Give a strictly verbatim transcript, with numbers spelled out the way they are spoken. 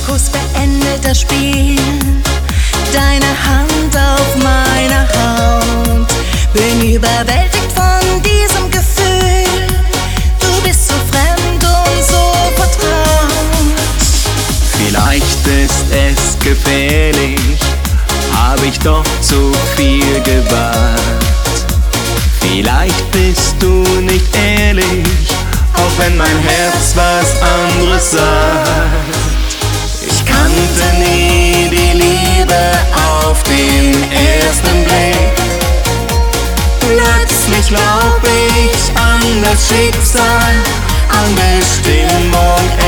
Kuss beendet das Spiel. Deine Hand auf meiner Haut. Bin überwältigt von diesem Gefühl. Du bist so fremd und so vertraut. Vielleicht ist es gefährlich, hab ich doch zu viel gewagt. Vielleicht bist du nicht ehrlich, auch wenn mein Herz was anderes sagt. Ich kannte nie die Liebe auf den ersten Blick. Plötzlich glaub ich an das Schicksal, an Bestimmung.